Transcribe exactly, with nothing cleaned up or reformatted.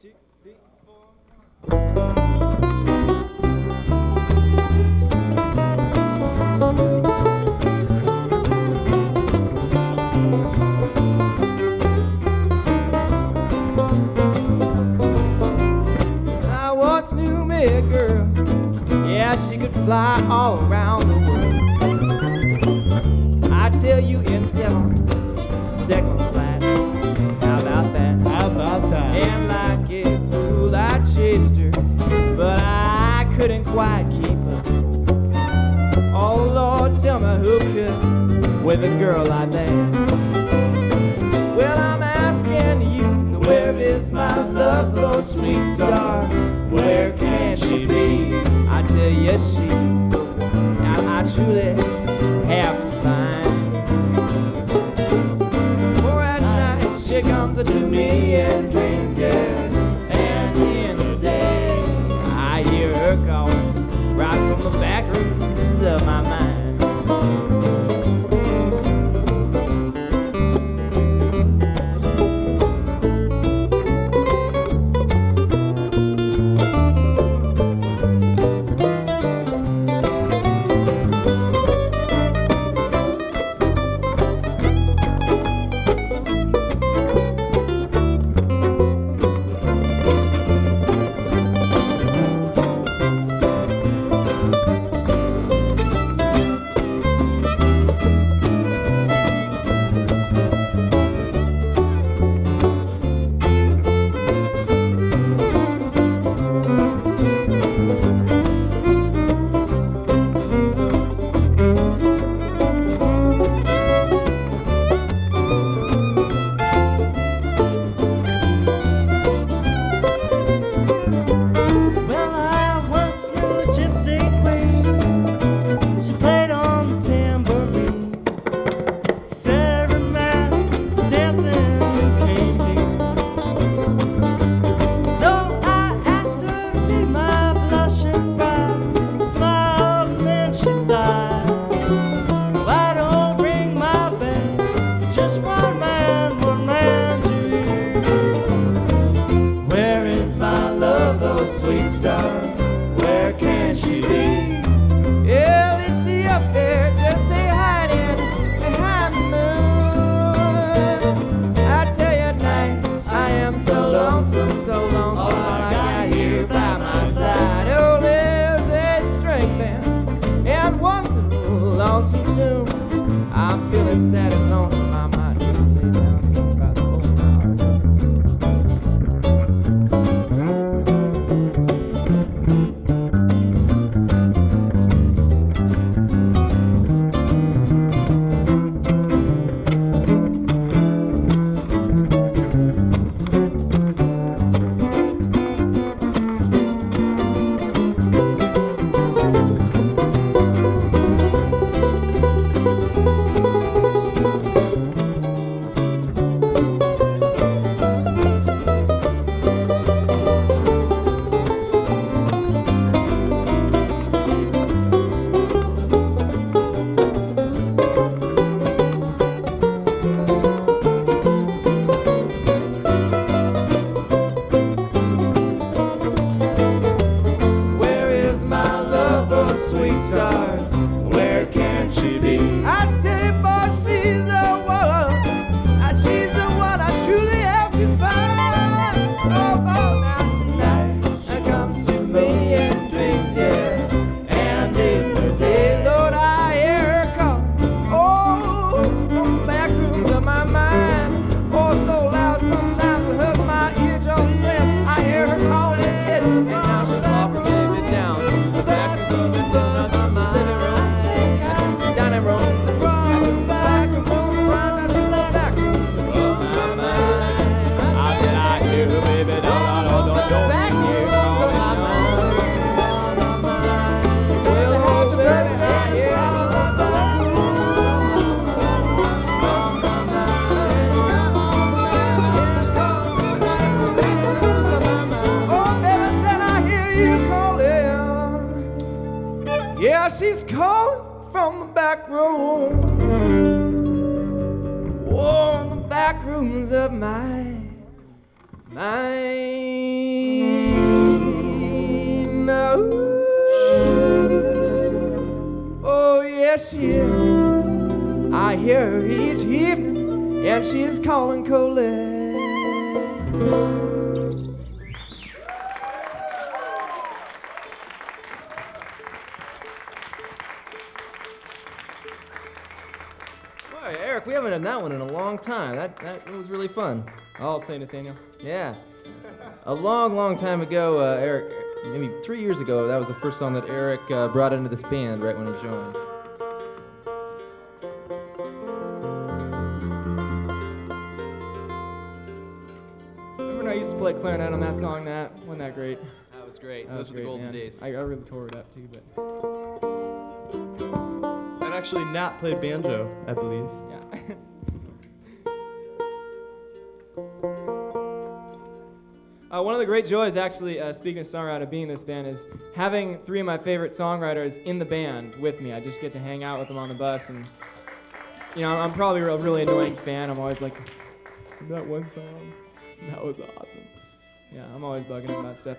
I once knew me a girl, yeah, she could fly all around the world. I tell you in seven seconds flat. How about that? How about that? And like a fool, I chased her, but I couldn't quite keep up. Oh Lord, tell me who could with a girl like that? Well, I'm asking you, where is my love, oh sweet stars? Where can she be? I tell you, she's the one I, I truly have to find. For at night she comes to me in dreams, yeah, and in the day I hear her calling right from the back rooms of my mind. Sweet stars, where can she be? Yeah, is she up there just a hiding behind the moon? I tell you at night, I am so lonesome, so lonesome. All I got here by my side, oh, there's a string band and one little lonesome tune. I'm feeling sad and lonesome, I might just lay down here by the whole hour. Sweet stars, where can she be? I tell you, boy, she's the one. Ah, she's the one I truly have to find. Oh, oh, now tonight she comes to me in dreams, yeah, and in the day, Lord, I hear her calling. Oh, from the back rooms of my mind. Oh, so loud sometimes it hurts my ears. Oh, I hear her calling, and now she's walking me down to the back room. Yeah, she's calling from the back room. Oh, in the back rooms of my mind. there she is. I hear her each evening, and she's calling Colette. Boy, Eric, we haven't done that one in a long time. That that was really fun. I'll say Nathaniel. Yeah. A long, long time ago, uh, Eric, maybe three years ago, that was the first song that Eric uh, brought into this band right when he joined. Remember when I used to play clarinet on that song, Nat? Wasn't that great? That was great. That Those was were the great, golden man. days. I, I really tore it up too, but And actually, Nat played banjo, I believe. yeah. Uh, one of the great joys, actually, uh, speaking of songwriter, being in this band, is having three of my favorite songwriters in the band with me. I just get to hang out with them on the bus, and you know, I'm probably a really annoying fan. I'm always like, that one song, that was awesome. Yeah, I'm always bugging them about stuff.